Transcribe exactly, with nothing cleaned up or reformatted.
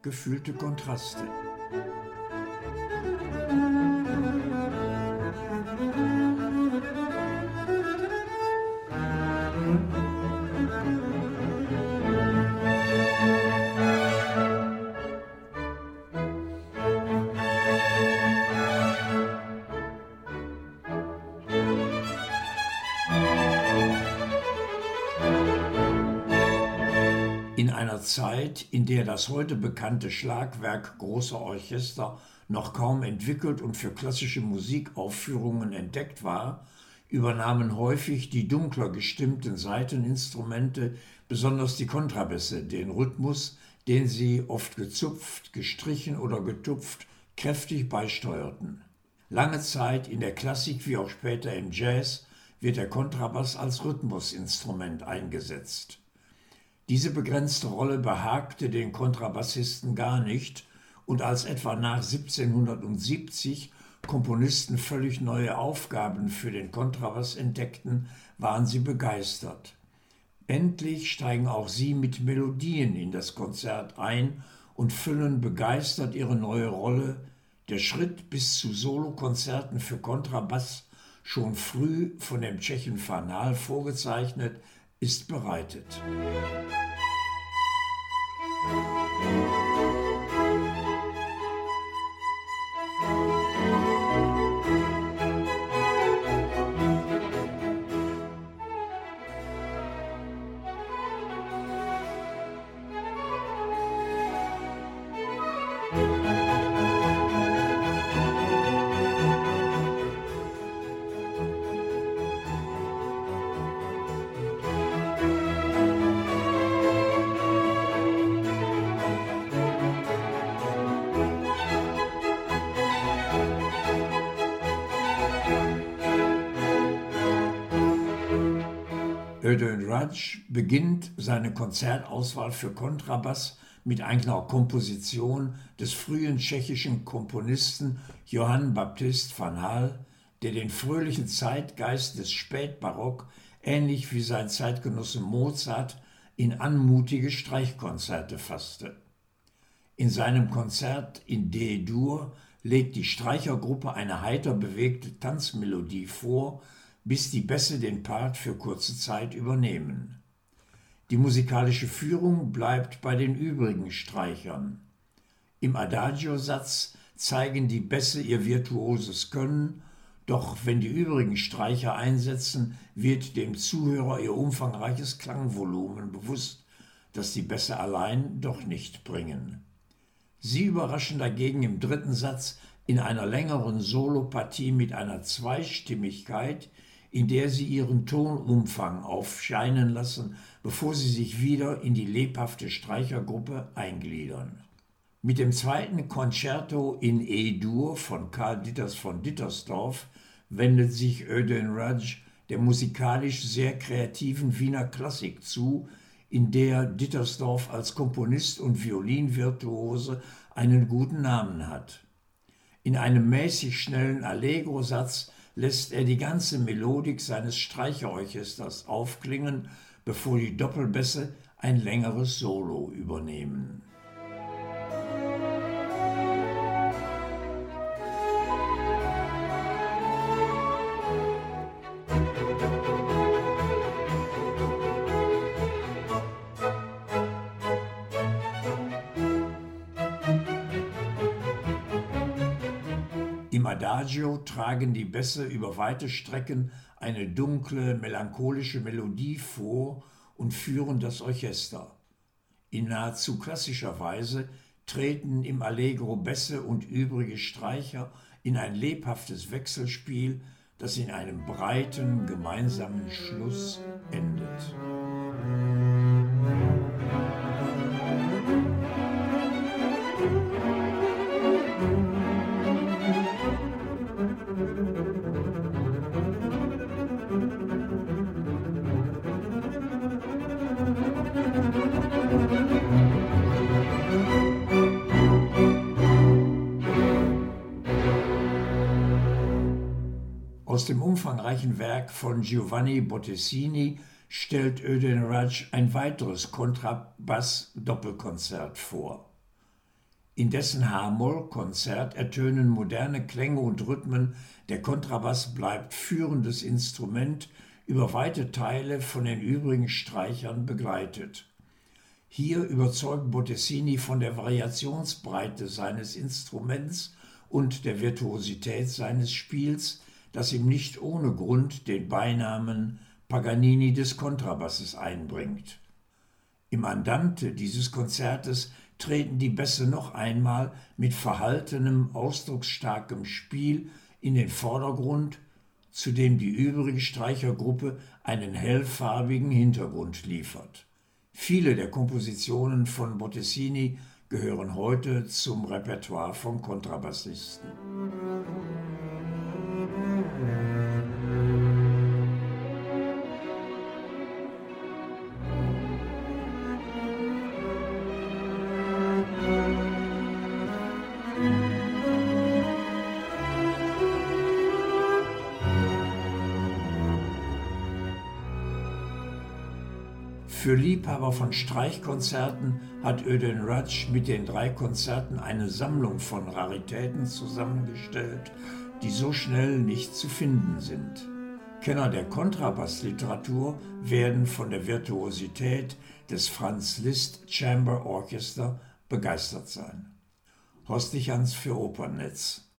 gefühlte Kontraste. In einer Zeit, in der das heute bekannte Schlagwerk großer Orchester noch kaum entwickelt und für klassische Musikaufführungen entdeckt war, übernahmen häufig die dunkler gestimmten Saiteninstrumente, besonders die Kontrabässe, den Rhythmus, den sie oft gezupft, gestrichen oder getupft, kräftig beisteuerten. Lange Zeit in der Klassik wie auch später im Jazz wird der Kontrabass als Rhythmusinstrument eingesetzt. Diese begrenzte Rolle behagte den Kontrabassisten gar nicht, und als etwa nach siebzehnhundertsiebzig Komponisten völlig neue Aufgaben für den Kontrabass entdeckten, waren sie begeistert. Endlich steigen auch sie mit Melodien in das Konzert ein und füllen begeistert ihre neue Rolle. Der Schritt bis zu Solokonzerten für Kontrabass, schon früh von dem Tschechen Fanal vorgezeichnet, ist bereitet. Ödön Rajc beginnt seine Konzertauswahl für Kontrabass mit einer Komposition des frühen tschechischen Komponisten Johann Baptist Fanal, der den fröhlichen Zeitgeist des Spätbarock, ähnlich wie sein Zeitgenosse Mozart, in anmutige Streichkonzerte fasste. In seinem Konzert in D-Dur legt die Streichergruppe eine heiter bewegte Tanzmelodie vor, bis die Bässe den Part für kurze Zeit übernehmen. Die musikalische Führung bleibt bei den übrigen Streichern. Im Adagio-Satz zeigen die Bässe ihr virtuoses Können, doch wenn die übrigen Streicher einsetzen, wird dem Zuhörer ihr umfangreiches Klangvolumen bewusst, das die Bässe allein doch nicht bringen. Sie überraschen dagegen im dritten Satz in einer längeren Solopartie mit einer Zweistimmigkeit, in der sie ihren Tonumfang aufscheinen lassen, bevor sie sich wieder in die lebhafte Streichergruppe eingliedern. Mit dem zweiten Concerto in E-Dur von Karl Ditters von Dittersdorf wendet sich Ödön Rajc der musikalisch sehr kreativen Wiener Klassik zu, in der Dittersdorf als Komponist und Violinvirtuose einen guten Namen hat. In einem mäßig schnellen Allegro-Satz lässt er die ganze Melodik seines Streicherorchesters aufklingen, bevor die Doppelbässe ein längeres Solo übernehmen. Im Adagio tragen die Bässe über weite Strecken eine dunkle, melancholische Melodie vor und führen das Orchester. In nahezu klassischer Weise treten im Allegro Bässe und übrige Streicher in ein lebhaftes Wechselspiel, das in einem breiten, gemeinsamen Schluss endet. Aus dem umfangreichen Werk von Giovanni Bottesini stellt Ödön Rajc ein weiteres Kontrabass-Doppelkonzert vor. In dessen H-Moll-Konzert ertönen moderne Klänge und Rhythmen, der Kontrabass bleibt führendes Instrument, über weite Teile von den übrigen Streichern begleitet. Hier überzeugt Bottesini von der Variationsbreite seines Instruments und der Virtuosität seines Spiels, das ihm nicht ohne Grund den Beinamen Paganini des Kontrabasses einbringt. Im Andante dieses Konzertes treten die Bässe noch einmal mit verhaltenem, ausdrucksstarkem Spiel in den Vordergrund, zu dem die übrige Streichergruppe einen hellfarbigen Hintergrund liefert. Viele der Kompositionen von Bottesini gehören heute zum Repertoire von Kontrabassisten. Für Liebhaber von Streichkonzerten hat Ödön Röcz mit den drei Konzerten eine Sammlung von Raritäten zusammengestellt, die so schnell nicht zu finden sind. Kenner der Kontrabassliteratur werden von der Virtuosität des Franz Liszt Chamber Orchestra begeistert sein. Horst Dichans für Opernnetz.